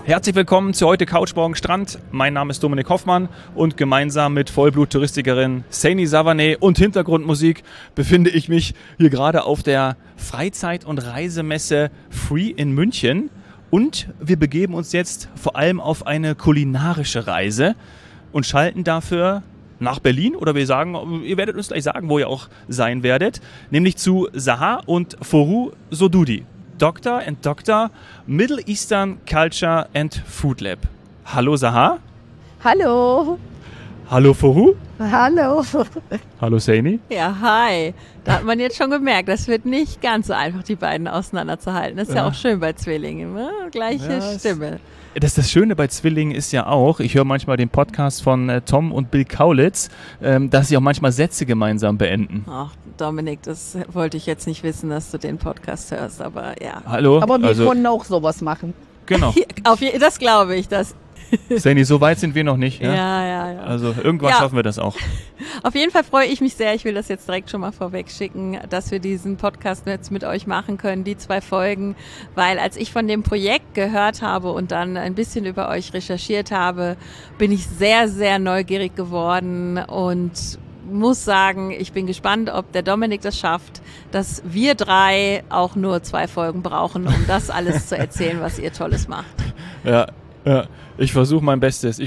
Herzlich willkommen zu heute Couch Morgen Strand. Mein Name ist Dominik Hoffmann und gemeinsam mit Vollblut-Touristikerin Saini Savané und Hintergrundmusik befinde ich mich hier gerade auf der Freizeit- und Reisemesse Free in München. Und wir begeben uns jetzt vor allem auf eine kulinarische Reise und schalten dafür nach Berlin, oder wir sagen, ihr werdet uns gleich sagen, wo ihr auch sein werdet, nämlich zu Zaha und Forooh Sodudi. Doctor and Doctor, Middle Eastern Culture and Food Lab. Hallo Zaha. Hallo. Hallo Forooh. Hallo. Hallo Saini. Ja, hi. Da hat man jetzt schon gemerkt, das wird nicht ganz so einfach, die beiden auseinanderzuhalten. Das ist ja auch schön bei Zwillingen, ne? Gleiche Stimme. Das Schöne bei Zwillingen ist ja auch, ich höre manchmal den Podcast von Tom und Bill Kaulitz, dass sie auch manchmal Sätze gemeinsam beenden. Ach, Dominik, das wollte ich jetzt nicht wissen, dass du den Podcast hörst, aber ja. Hallo. Aber wir können auch sowas machen. Genau. Das glaube ich. Saini, so weit sind wir noch nicht. Ja? Ja. Also irgendwann schaffen wir das auch. Auf jeden Fall freue ich mich sehr, ich will das jetzt direkt schon mal vorweg schicken, dass wir diesen Podcast jetzt mit euch machen können, die 2 Folgen, weil als ich von dem Projekt gehört habe und dann ein bisschen über euch recherchiert habe, bin ich sehr, sehr neugierig geworden und muss sagen, ich bin gespannt, ob der Dominik das schafft, dass wir 3 auch nur 2 Folgen brauchen, um das alles zu erzählen, was ihr Tolles macht. Ja. Ich versuche mein Bestes.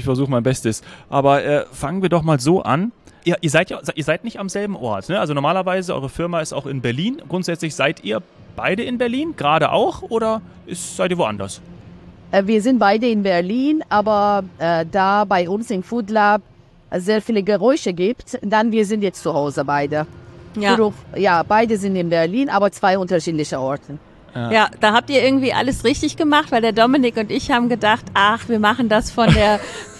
Aber fangen wir doch mal so an. Ihr seid nicht am selben Ort, ne? Also normalerweise, eure Firma ist auch in Berlin. Grundsätzlich seid ihr beide in Berlin, gerade auch, oder seid ihr woanders? Wir sind beide in Berlin, aber da bei uns im Food Lab sehr viele Geräusche gibt, dann wir sind jetzt zu Hause beide. Ja, beide sind in Berlin, aber 2 unterschiedliche Orte. Ja, da habt ihr irgendwie alles richtig gemacht, weil der Dominik und ich haben gedacht, wir machen das von der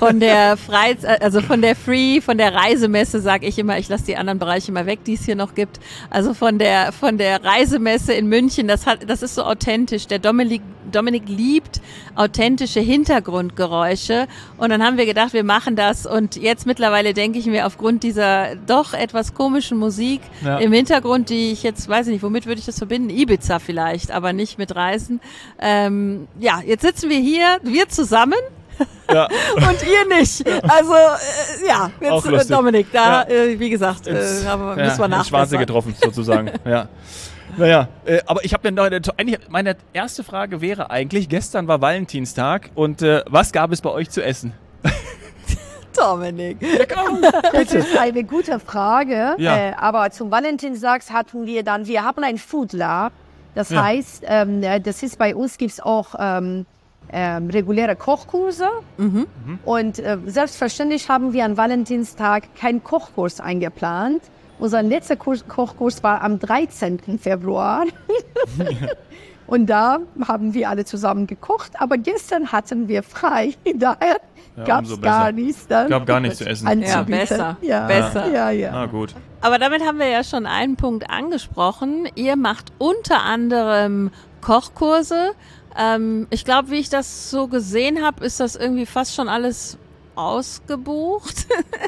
von der Reisemesse, sag ich immer, ich lasse die anderen Bereiche mal weg, die es hier noch gibt. Also von der Reisemesse in München, das ist so authentisch. Der Dominik liebt authentische Hintergrundgeräusche und dann haben wir gedacht, wir machen das und jetzt mittlerweile denke ich mir aufgrund dieser doch etwas komischen Musik im Hintergrund, die ich jetzt, weiß ich nicht, womit würde ich das verbinden? Ibiza vielleicht, aber nicht mit Reisen. Jetzt sitzen wir hier, wir zusammen. Ja. Und ihr nicht. Also, jetzt, Dominik, wie gesagt, müssen wir nachbessern. Ins Schwarze getroffen, sozusagen. Ja. Naja, aber ich habe meine erste Frage wäre eigentlich, gestern war Valentinstag und was gab es bei euch zu essen? Dominik. Das ist eine gute Frage, aber zum Valentinstag hatten wir haben ein Food Lab, das heißt, bei uns gibt es auch reguläre Kochkurse und selbstverständlich haben wir an Valentinstag keinen Kochkurs eingeplant. Unser letzter Kochkurs war am 13. Februar und da haben wir alle zusammen gekocht, aber gestern hatten wir frei, daher gab es gar nichts. Gab gar nichts zu essen. Besser. Ja. Na gut. Aber damit haben wir ja schon einen Punkt angesprochen. Ihr macht unter anderem Kochkurse. Ich glaube, wie ich das so gesehen habe, ist das irgendwie fast schon alles ausgebucht.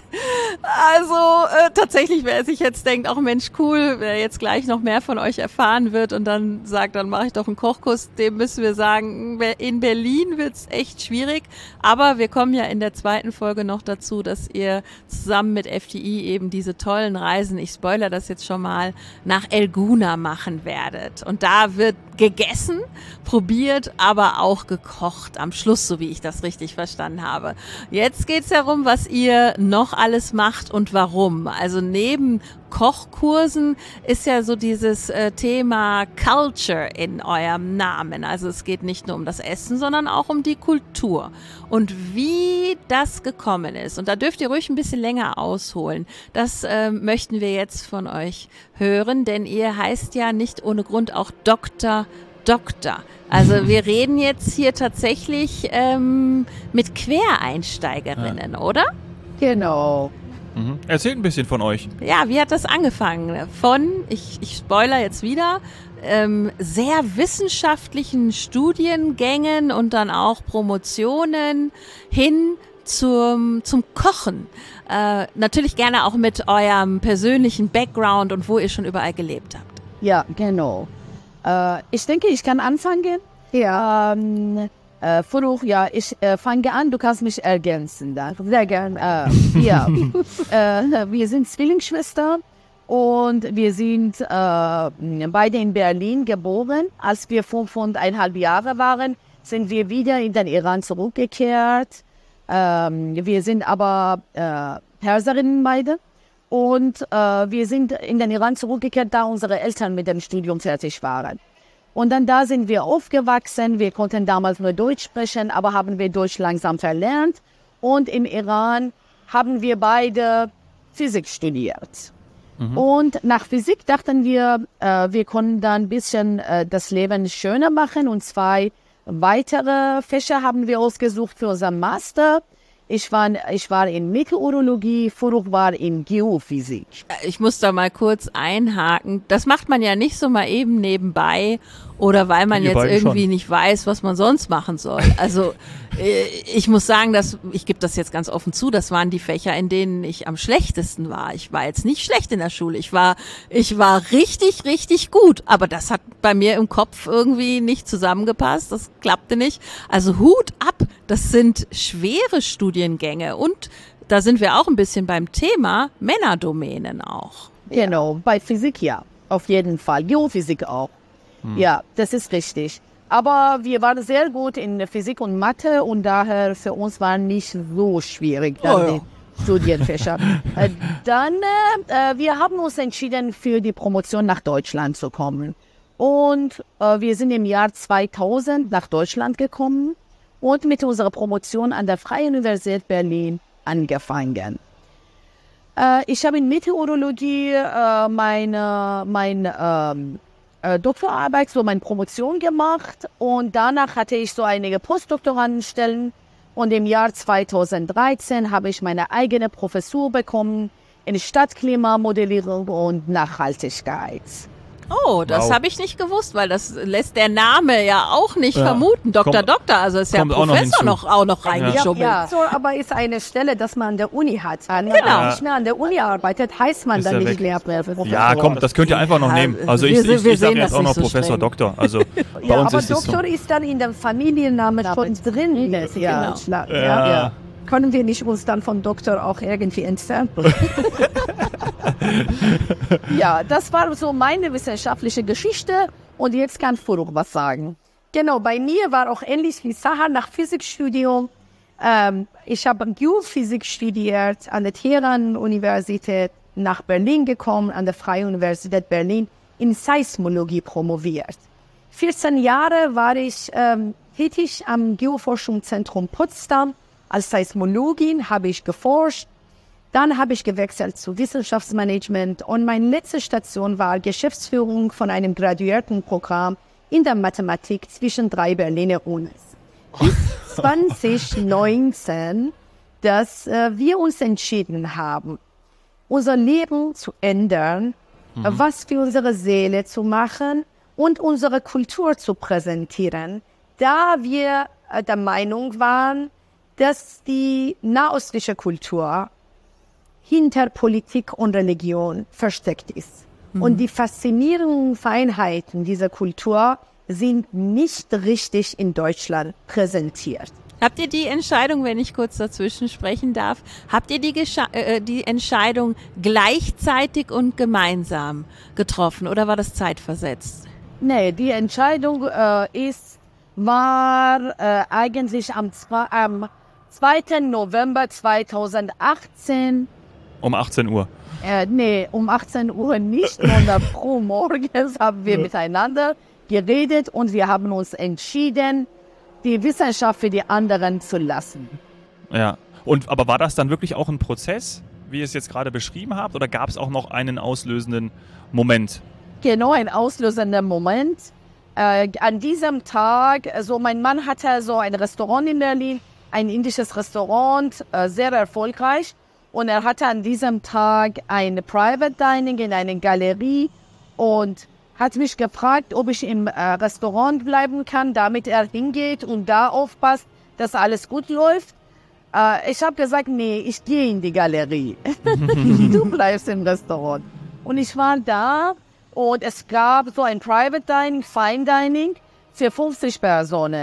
Also tatsächlich, wer sich jetzt denkt, auch Mensch, cool, wer jetzt gleich noch mehr von euch erfahren wird und dann sagt, dann mache ich doch einen Kochkurs, dem müssen wir sagen, in Berlin wird's echt schwierig, aber wir kommen ja in der 2. Folge noch dazu, dass ihr zusammen mit FDI eben diese tollen Reisen, ich spoilere das jetzt schon mal, nach El Gouna machen werdet. Und da wird gegessen, probiert, aber auch gekocht am Schluss, so wie ich das richtig verstanden habe. Jetzt geht's darum, was ihr noch alles macht und warum. Also neben Kochkursen ist ja so dieses Thema Culture in eurem Namen. Also es geht nicht nur um das Essen, sondern auch um die Kultur. Und wie das gekommen ist, und da dürft ihr ruhig ein bisschen länger ausholen, das möchten wir jetzt von euch hören, denn ihr heißt ja nicht ohne Grund auch Doktor. Also wir reden jetzt hier tatsächlich mit Quereinsteigerinnen, oder? Genau. Erzählt ein bisschen von euch. Ja, wie hat das angefangen? Ich spoiler jetzt wieder, sehr wissenschaftlichen Studiengängen und dann auch Promotionen hin zum Kochen. Natürlich gerne auch mit eurem persönlichen Background und wo ihr schon überall gelebt habt. Ja, genau. Ich denke, ich kann anfangen. Ja. Furuk, ja, ich fange an, du kannst mich ergänzen. Dann. Sehr gern. Ja. Wir sind Zwillingsschwestern und wir sind beide in Berlin geboren. Als wir 5,5 Jahre waren, sind wir wieder in den Iran zurückgekehrt. Wir sind aber Perserinnen beide. Und wir sind in den Iran zurückgekehrt, da unsere Eltern mit dem Studium fertig waren. Und dann da sind wir aufgewachsen. Wir konnten damals nur Deutsch sprechen, aber haben wir Deutsch langsam verlernt. Und im Iran haben wir beide Physik studiert. Und nach Physik dachten wir, wir können dann ein bisschen das Leben schöner machen. Und 2 weitere Fächer haben wir ausgesucht für unseren Master. Ich war in Meteorologie, Furuk war in Geophysik. Ich muss da mal kurz einhaken. Das macht man ja nicht so mal eben nebenbei oder weil man jetzt irgendwie nicht weiß, was man sonst machen soll. Also ich muss sagen, ich gebe das jetzt ganz offen zu, das waren die Fächer, in denen ich am schlechtesten war. Ich war jetzt nicht schlecht in der Schule. Ich war richtig, richtig gut. Aber das hat bei mir im Kopf irgendwie nicht zusammengepasst. Das klappte nicht. Also Hut ab. Das sind schwere Studiengänge und da sind wir auch ein bisschen beim Thema Männerdomänen auch. Genau, bei Physik ja, auf jeden Fall. Geophysik auch. Ja, das ist richtig. Aber wir waren sehr gut in Physik und Mathe und daher für uns war nicht so schwierig die Studienfächer. Wir haben uns entschieden, für die Promotion nach Deutschland zu kommen. Und wir sind im Jahr 2000 nach Deutschland gekommen und mit unserer Promotion an der Freien Universität Berlin angefangen. Ich habe in Meteorologie meine Doktorarbeit, so meine Promotion gemacht und danach hatte ich so einige Postdoktorandenstellen und im Jahr 2013 habe ich meine eigene Professur bekommen in Stadtklimamodellierung und Nachhaltigkeit. Oh, das habe ich nicht gewusst, weil das lässt der Name ja auch nicht vermuten. Doktor, also ist ja Professor auch noch reingeschubbelt. Ja, so, aber ist eine Stelle, dass man an der Uni hat. Wenn man nicht mehr an der Uni arbeitet, heißt man dann nicht Lehrprofessor. Ja, komm, das könnt ihr einfach noch nehmen. Also ich sage jetzt auch noch Professor, Doktor. Also bei uns aber ist es Doktor ist dann in dem Familiennamen schon drin. Ja. Können wir nicht uns dann von Doktor auch irgendwie entfernen? Ja, das war so meine wissenschaftliche Geschichte und jetzt kann Furuk was sagen. Genau, bei mir war auch ähnlich wie Sahar nach Physikstudium. Ich habe Geophysik studiert an der Teheran-Universität, nach Berlin gekommen, an der Freien Universität Berlin, in Seismologie promoviert. 14 Jahre war ich tätig am Geoforschungszentrum Potsdam. Als Seismologin habe ich geforscht. Dann habe ich gewechselt zu Wissenschaftsmanagement und meine letzte Station war Geschäftsführung von einem Graduiertenprogramm in der Mathematik zwischen 3 Berliner Unis. Bis 2019, dass wir uns entschieden haben, unser Leben zu ändern, was für unsere Seele zu machen und unsere Kultur zu präsentieren, da wir der Meinung waren, dass die nahöstliche Kultur hinter Politik und Religion versteckt ist. Und die faszinierenden Feinheiten dieser Kultur sind nicht richtig in Deutschland präsentiert. Habt ihr die Entscheidung, wenn ich kurz dazwischen sprechen darf, habt ihr die Entscheidung gleichzeitig und gemeinsam getroffen oder war das zeitversetzt? Nee, die Entscheidung war eigentlich am 2. November 2018. Um 18 Uhr. Nee, um 18 Uhr nicht, sondern pro morgens haben wir miteinander geredet und wir haben uns entschieden, die Wissenschaft für die anderen zu lassen. Ja, aber war das dann wirklich auch ein Prozess, wie ihr es jetzt gerade beschrieben habt, oder gab es auch noch einen auslösenden Moment? Genau, ein auslösender Moment. An diesem Tag, also mein Mann hatte so ein Restaurant in Berlin, ein indisches Restaurant, sehr erfolgreich. Und er hatte an diesem Tag ein Private Dining in einer Galerie und hat mich gefragt, ob ich im Restaurant bleiben kann, damit er hingeht und da aufpasst, dass alles gut läuft. Ich habe gesagt, nee, ich gehe in die Galerie. Du bleibst im Restaurant. Und ich war da und es gab so ein Private Dining, Fine Dining für 50 Personen.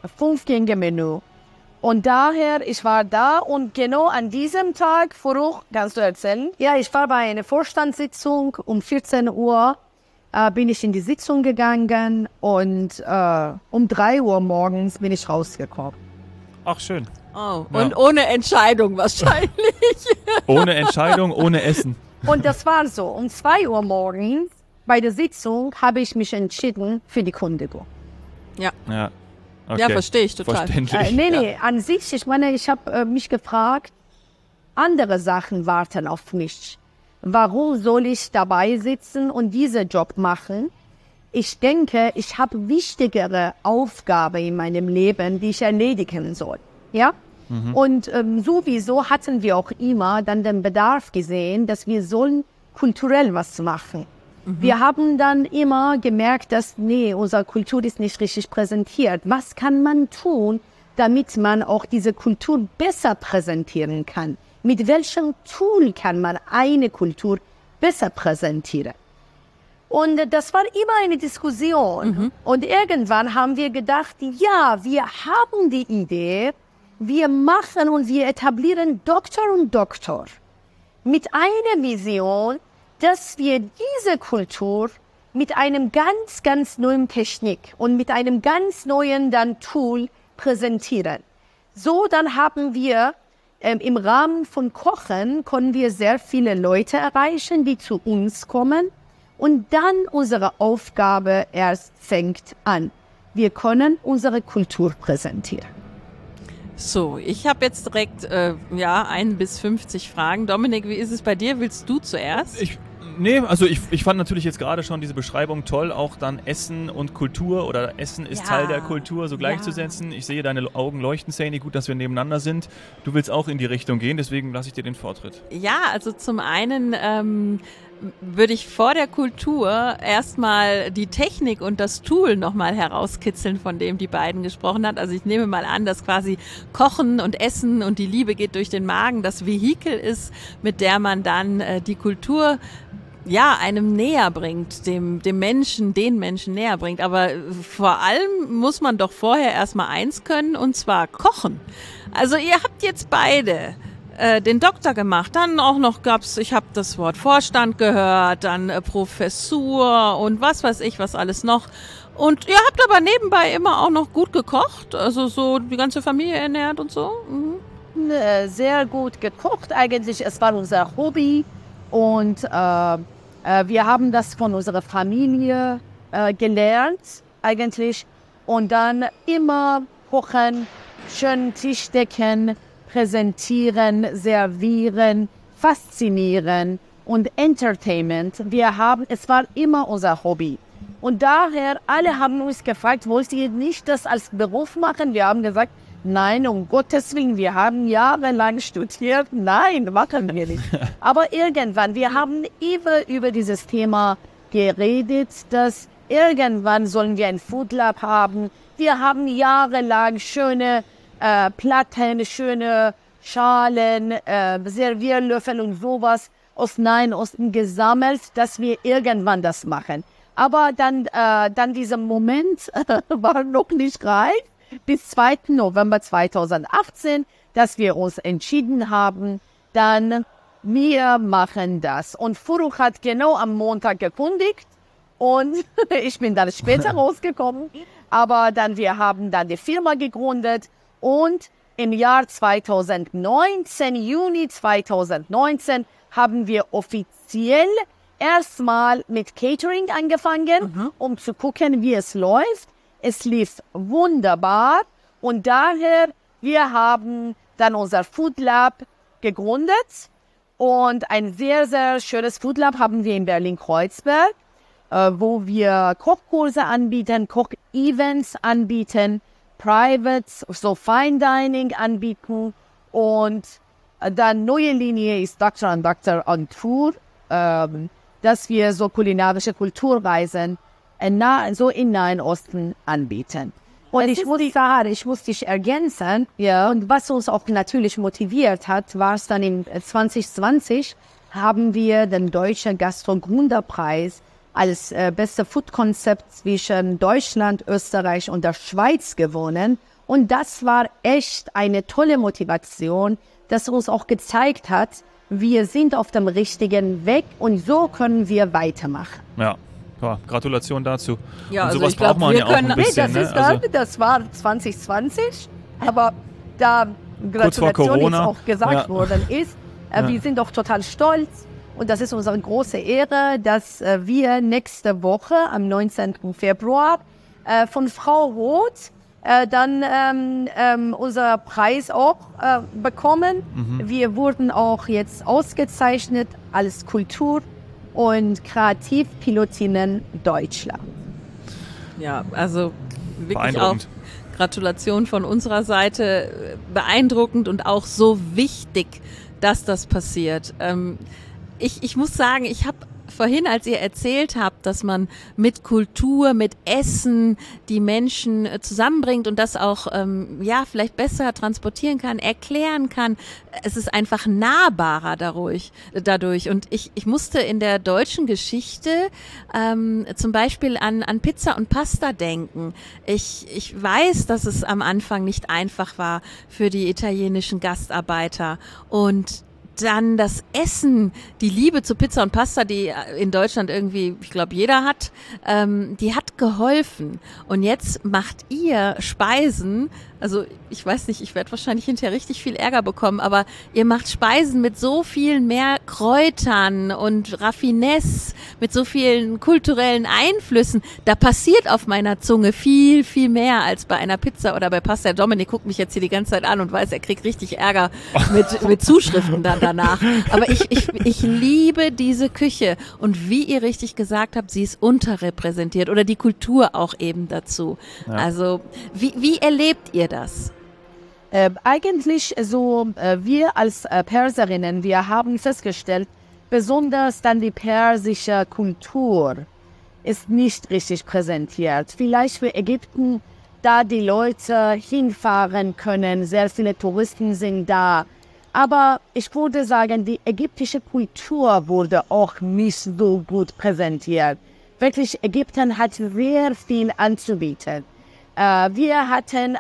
5-Gänge-Menü. Und daher, ich war da und genau an diesem Tag, Furuch, kannst du erzählen? Ja, ich war bei einer Vorstandssitzung um 14 Uhr, bin ich in die Sitzung gegangen und um 3 Uhr morgens bin ich rausgekommen. Ach, schön. Oh, ja. Und ohne Entscheidung wahrscheinlich. Ohne Entscheidung, ohne Essen. Und das war so, um 2 Uhr morgens bei der Sitzung habe ich mich entschieden für die Kündigung. Ja. Okay. Ja, verstehe ich total. Verständlich. Nee, an sich, ich meine, ich habe mich gefragt, andere Sachen warten auf mich. Warum soll ich dabei sitzen und diesen Job machen? Ich denke, ich habe wichtigere Aufgaben in meinem Leben, die ich erledigen soll. Ja? Und sowieso hatten wir auch immer dann den Bedarf gesehen, dass wir sollen kulturell was machen. Wir haben dann immer gemerkt, dass, unsere Kultur ist nicht richtig präsentiert. Was kann man tun, damit man auch diese Kultur besser präsentieren kann? Mit welchem Tool kann man eine Kultur besser präsentieren? Und das war immer eine Diskussion. Und irgendwann haben wir gedacht, ja, wir haben die Idee, wir machen und wir etablieren Doktor und Doktor mit einer Vision, dass wir diese Kultur mit einem ganz, ganz neuen Technik und mit einem ganz neuen dann Tool präsentieren. So, dann haben wir im Rahmen von Kochen, können wir sehr viele Leute erreichen, die zu uns kommen. Und dann unsere Aufgabe erst fängt an. Wir können unsere Kultur präsentieren. So, ich habe jetzt direkt 1 bis 50 Fragen. Dominik, wie ist es bei dir? Willst du zuerst? Ich fand natürlich jetzt gerade schon diese Beschreibung toll, auch dann Essen und Kultur oder Essen ist Teil der Kultur so gleichzusetzen. Ich sehe deine Augen leuchten, Saini, gut, dass wir nebeneinander sind. Du willst auch in die Richtung gehen, deswegen lasse ich dir den Vortritt. Ja, also zum einen würde ich vor der Kultur erstmal die Technik und das Tool nochmal herauskitzeln, von dem die beiden gesprochen hat. Also ich nehme mal an, dass quasi Kochen und Essen und die Liebe geht durch den Magen das Vehikel ist, mit der man dann die Kultur einem näher bringt, den Menschen näher bringt. Aber vor allem muss man doch vorher erstmal eins können, und zwar kochen. Also ihr habt jetzt beide den Doktor gemacht, dann auch noch ich habe das Wort Vorstand gehört, dann Professur und was weiß ich, was alles noch. Und ihr habt aber nebenbei immer auch noch gut gekocht, also so die ganze Familie ernährt und so. Sehr gut gekocht eigentlich, es war unser Hobby und wir haben das von unserer Familie gelernt eigentlich und dann immer kochen, schön Tisch decken, präsentieren, servieren, faszinieren und Entertainment. Es war immer unser Hobby. Und daher, alle haben uns gefragt, wollt ihr nicht das als Beruf machen? Wir haben gesagt, nein, um Gottes Willen, wir haben jahrelang studiert. Nein, machen wir nicht. Aber irgendwann, wir haben über dieses Thema geredet, dass irgendwann sollen wir ein Food Lab haben. Wir haben jahrelang schöne Platten, schöne Schalen, Servierlöffel und sowas aus Nahen Osten gesammelt, dass wir irgendwann das machen. Aber dann dieser Moment war noch nicht reif, bis 2. November 2018, dass wir uns entschieden haben, dann wir machen das. Und Furuch hat genau am Montag gekündigt und ich bin dann später rausgekommen. Aber dann wir haben dann die Firma gegründet. Und im Jahr 2019, Juni 2019, haben wir offiziell erstmal mit Catering angefangen, um zu gucken, wie es läuft. Es lief wunderbar und daher, wir haben dann unser Food Lab gegründet und ein sehr, sehr schönes Food Lab haben wir in Berlin-Kreuzberg, wo wir Kochkurse anbieten, Koch-Events anbieten, Privates, so Fine Dining anbieten und dann neue Linie ist Doctor on Tour, dass wir so kulinarische Kulturreisen so im Nahen Osten anbieten. Und ich muss dich ergänzen, und was uns auch natürlich motiviert hat, war es dann in 2020, haben wir den Deutschen Gastro-Gründerpreis als beste Food-Konzept zwischen Deutschland, Österreich und der Schweiz gewonnen. Und das war echt eine tolle Motivation, das uns auch gezeigt hat, wir sind auf dem richtigen Weg und so können wir weitermachen. Ja, Gratulation dazu. Ja, und also sowas ich glaub, braucht man ja auch ein bisschen. Das war 2020, aber da kurz vor Gratulation Corona. Ist auch gesagt worden ist, wir sind doch total stolz und das ist unsere große Ehre, dass wir nächste Woche am 19. Februar von Frau Roth dann unser Preis auch bekommen. Wir wurden auch jetzt ausgezeichnet als Kultur- und Kreativpilotinnen Deutschland. Ja, also wirklich auch Gratulation von unserer Seite. Beeindruckend und auch so wichtig, dass das passiert. Ich muss sagen, ich habe vorhin, als ihr erzählt habt, dass man mit Kultur, mit Essen die Menschen zusammenbringt und das auch vielleicht besser transportieren kann, erklären kann. Es ist einfach nahbarer dadurch. Und ich musste in der deutschen Geschichte zum Beispiel an Pizza und Pasta denken. Ich weiß, dass es am Anfang nicht einfach war für die italienischen Gastarbeiter und dann das Essen, die Liebe zu Pizza und Pasta, die in Deutschland irgendwie, ich glaube, jeder hat, die hat geholfen. Und jetzt macht ihr Speisen, also ich weiß nicht, ich werde wahrscheinlich hinterher richtig viel Ärger bekommen, aber ihr macht Speisen mit so viel mehr Kräutern und Raffinesse, mit so vielen kulturellen Einflüssen. Da passiert auf meiner Zunge viel, viel mehr als bei einer Pizza oder bei Pasta. Dominik guckt mich jetzt hier die ganze Zeit an und weiß, er kriegt richtig Ärger mit Zuschriften dann danach. Aber ich liebe diese Küche und wie ihr richtig gesagt habt, sie ist unterrepräsentiert oder die Kultur auch eben dazu. Ja. Also wie erlebt ihr das? Eigentlich so, wir als Perserinnen, wir haben festgestellt, besonders dann die persische Kultur ist nicht richtig präsentiert. Vielleicht für Ägypten, da die Leute hinfahren können, sehr viele Touristen sind da. Aber ich würde sagen, die ägyptische Kultur wurde auch nicht so gut präsentiert. Wirklich, Ägypten hat sehr viel anzubieten. Wir hatten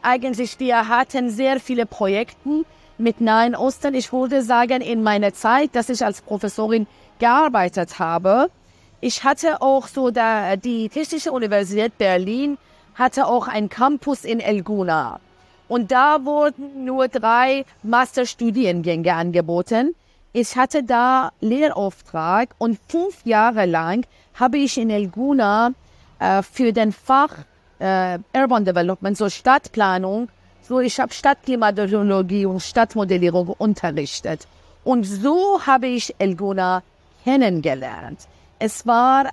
sehr viele Projekte mit Nahen Osten. Ich würde sagen, in meiner Zeit, dass ich als Professorin gearbeitet habe, ich hatte auch so die Technische Universität Berlin hatte auch einen Campus in El Gouna. Und da wurden nur 3 Masterstudiengänge angeboten. Ich hatte da Lehrauftrag und 5 Jahre lang habe ich in El Gouna für den Fach Urban Development, so Stadtplanung, so ich habe Stadtklimatologie und Stadtmodellierung unterrichtet. Und so habe ich El Gouna kennengelernt. Ich war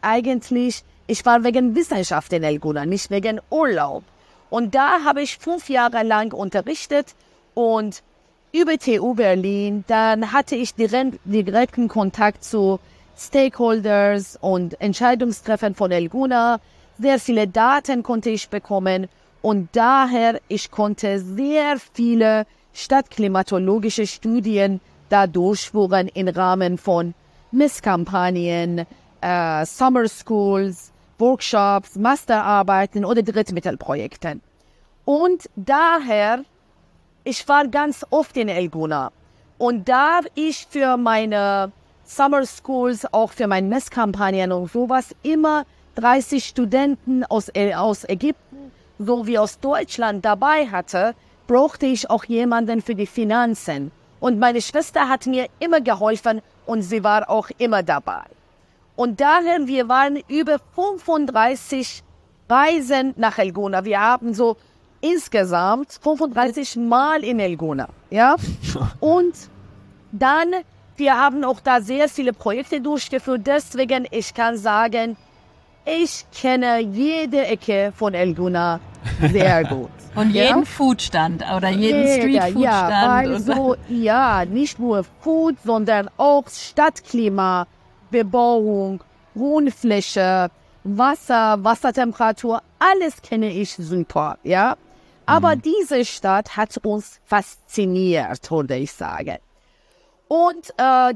wegen Wissenschaft in El Gouna, nicht wegen Urlaub. Und da habe ich 5 Jahre lang unterrichtet und über TU Berlin, dann hatte ich direkten Kontakt zu Stakeholders und Entscheidungsträgern von El Gouna. Sehr viele Daten konnte ich bekommen und daher ich konnte sehr viele stadtklimatologische Studien da durchführen im Rahmen von Messkampagnen, Summer Schools, Workshops, Masterarbeiten oder Drittmittelprojekten. Und daher, ich war ganz oft in El Gouna und da ich für meine Summer Schools, auch für meine Messkampagnen und sowas immer 30 Studenten aus Ägypten sowie aus Deutschland dabei hatte, brauchte ich auch jemanden für die Finanzen. Und meine Schwester hat mir immer geholfen und sie war auch immer dabei. Und daher, wir waren über 35 Reisen nach El Gouna. Wir haben so insgesamt 35 Mal in El Gouna. Ja? Und dann, wir haben auch da sehr viele Projekte durchgeführt. Deswegen, ich kann sagen, ich kenne jede Ecke von El Gouna sehr gut. Und jeden Foodstand oder jeden Streetfoodstand. Nicht nur Food, sondern auch Stadtklima, Bebauung, Wohnfläche, Wasser, Wassertemperatur, alles kenne ich super, ja. Aber diese Stadt hat uns fasziniert, würde ich sagen. Und dann,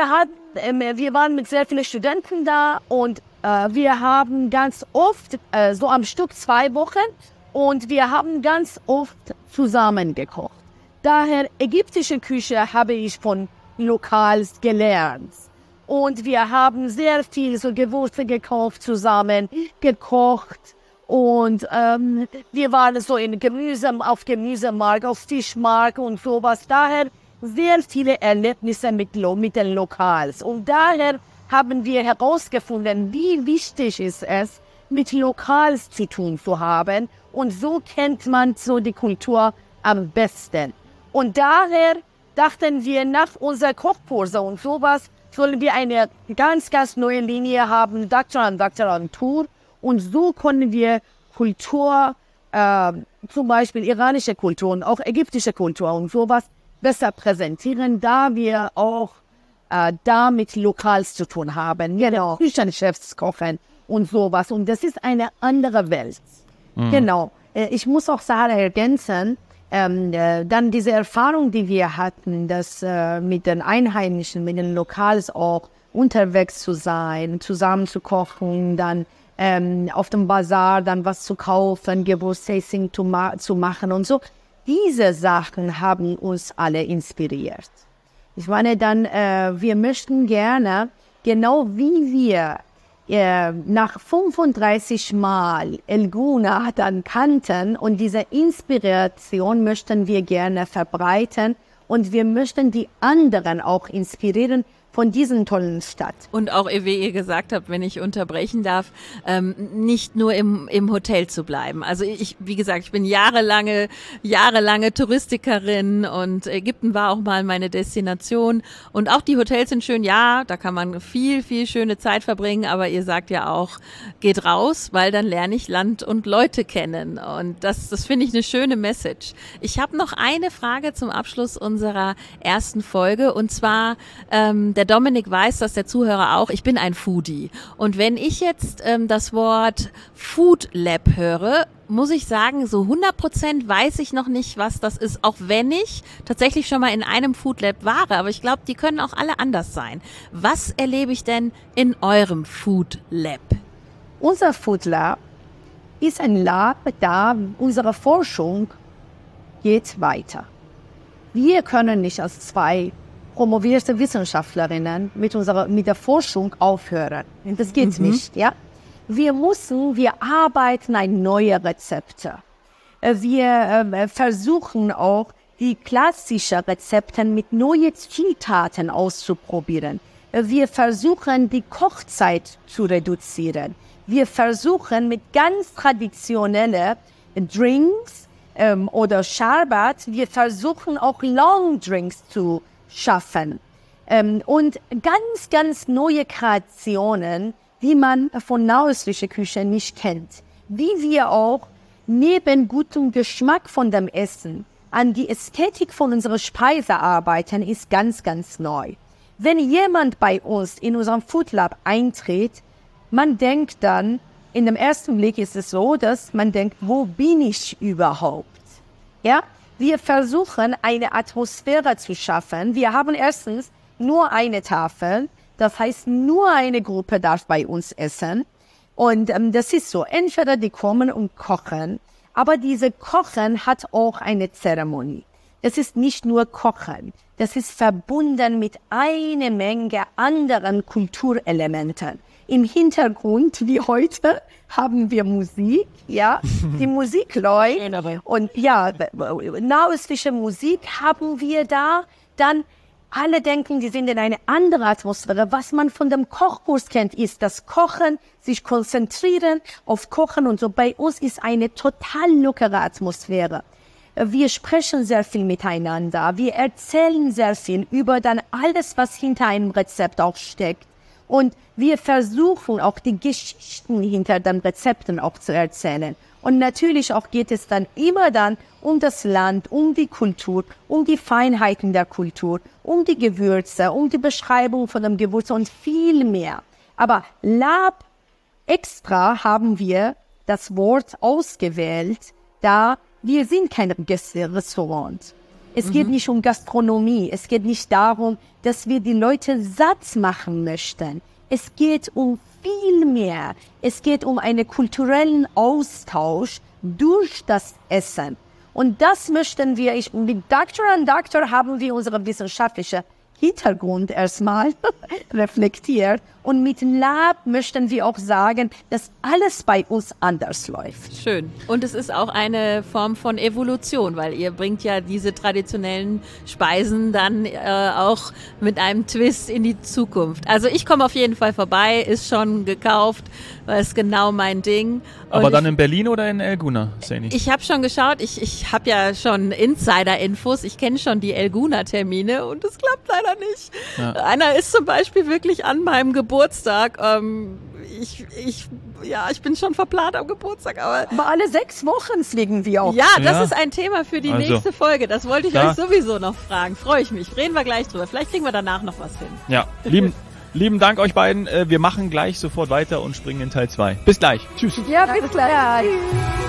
wir waren mit sehr vielen Studenten da und wir haben ganz oft, so am Stück 2 Wochen, Und wir haben ganz oft zusammen gekocht. Daher ägyptische Küche habe ich von Lokals gelernt. Und wir haben sehr viel so Gewürze gekauft zusammen, gekocht. Und wir waren so in auf Gemüsemarkt, auf Fischmarkt und sowas. Daher sehr viele Erlebnisse mit den Lokals. Und daher haben wir herausgefunden, wie wichtig ist es, mit Lokals zu tun zu haben. Und so kennt man so die Kultur am besten. Und daher dachten wir, nach unserer Kochkurse und sowas, sollen wir eine ganz, ganz neue Linie haben, Doktorand Tour. Und so können wir Kultur, zum Beispiel iranische Kultur und auch ägyptische Kultur und sowas besser präsentieren, da wir auch da mit Lokals zu tun haben. Genau, Küchenchefs kochen und sowas. Und das ist eine andere Welt. Genau. Ich muss auch sagen, ergänzen, dann diese Erfahrung, die wir hatten, dass mit den Einheimischen, mit den Lokals auch unterwegs zu sein, zusammen zu kochen, dann auf dem Bazar dann was zu kaufen, Gewürztasting zu machen und so. Diese Sachen haben uns alle inspiriert. Ich meine dann, wir möchten gerne, genau wie wir nach 35 Mal El Gouna dann kannten und diese Inspiration möchten wir gerne verbreiten und wir möchten die anderen auch inspirieren von diesen tollen Stadt. Und auch, wie ihr gesagt habt, wenn ich unterbrechen darf, nicht nur im Hotel zu bleiben. Also wie gesagt, ich bin jahrelange Touristikerin und Ägypten war auch mal meine Destination. Und auch die Hotels sind schön, ja, da kann man viel, viel schöne Zeit verbringen, aber ihr sagt ja auch, geht raus, weil dann lerne ich Land und Leute kennen. Und das finde ich eine schöne Message. Ich habe noch eine Frage zum Abschluss unserer ersten Folge und zwar, der Dominik weiß, dass der Zuhörer auch, ich bin ein Foodie. Und wenn ich jetzt das Wort Food Lab höre, muss ich sagen, so 100% weiß ich noch nicht, was das ist, auch wenn ich tatsächlich schon mal in einem Food Lab war. Aber ich glaube, die können auch alle anders sein. Was erlebe ich denn in eurem Food Lab? Unser Food Lab ist ein Lab, da unsere Forschung geht weiter. Wir können nicht als zwei promovierte Wissenschaftlerinnen mit der Forschung aufhören. Das geht nicht, ja. Wir arbeiten an neue Rezepte. Wir versuchen auch, die klassischen Rezepte mit neuen Zutaten auszuprobieren. Wir versuchen, die Kochzeit zu reduzieren. Wir versuchen, mit ganz traditionellen Drinks oder Sharbat, wir versuchen auch Long Drinks zu schaffen. Und ganz, ganz neue Kreationen, die man von nahöstlicher Küche nicht kennt. Wie wir auch neben gutem Geschmack von dem Essen an die Ästhetik von unserer Speise arbeiten, ist ganz, ganz neu. Wenn jemand bei uns in unserem Food Lab eintritt, man denkt dann, in dem ersten Blick ist es so, dass man denkt, wo bin ich überhaupt? Ja? Wir versuchen, eine Atmosphäre zu schaffen. Wir haben erstens nur eine Tafel. Das heißt, nur eine Gruppe darf bei uns essen. Und das ist so. Entweder die kommen und kochen. Aber diese Kochen hat auch eine Zeremonie. Das ist nicht nur Kochen. Das ist verbunden mit einer Menge anderen Kulturelementen. Im Hintergrund, wie heute, haben wir Musik, ja, die Musik läuft und ja, nahöstliche Musik haben wir da, dann alle denken, die sind in eine andere Atmosphäre. Was man von dem Kochkurs kennt, ist das Kochen, sich konzentrieren auf Kochen und so. Bei uns ist eine total lockere Atmosphäre. Wir sprechen sehr viel miteinander, wir erzählen sehr viel über dann alles, was hinter einem Rezept auch steckt. Und wir versuchen auch die Geschichten hinter den Rezepten auch zu erzählen. Und natürlich auch geht es dann immer dann um das Land, um die Kultur, um die Feinheiten der Kultur, um die Gewürze, um die Beschreibung von dem Gewürz und viel mehr. Aber Lab extra haben wir das Wort ausgewählt, da wir sind kein Restaurant. Es geht nicht um Gastronomie. Es geht nicht darum, dass wir die Leute satt machen möchten. Es geht um viel mehr. Es geht um einen kulturellen Austausch, durch das Essen. Und das möchten wir, mit Doctor and Doctor haben wir unseren wissenschaftlichen Hintergrund erstmal reflektiert. Und mit Lab möchten wir auch sagen, dass alles bei uns anders läuft. Schön. Und es ist auch eine Form von Evolution, weil ihr bringt ja diese traditionellen Speisen dann auch mit einem Twist in die Zukunft. Also ich komme auf jeden Fall vorbei, ist schon gekauft, weil es genau mein Ding. Aber und dann in Berlin oder in Elguna, Saini? Ich habe schon geschaut, ich habe ja schon Insider-Infos, ich kenne schon die Elguna-Termine und es klappt leider nicht. Ja. Einer ist zum Beispiel wirklich an meinem Geburtstag. Ich bin schon verplant am Geburtstag, aber alle 6 Wochen fliegen wir auch. Ja, das ist ein Thema für die nächste Folge. Das wollte ich euch sowieso noch fragen. Freue ich mich. Reden wir gleich drüber. Vielleicht kriegen wir danach noch was hin. Ja, lieben Dank euch beiden. Wir machen gleich sofort weiter und springen in Teil 2. Bis gleich. Tschüss. Ja, bis gleich.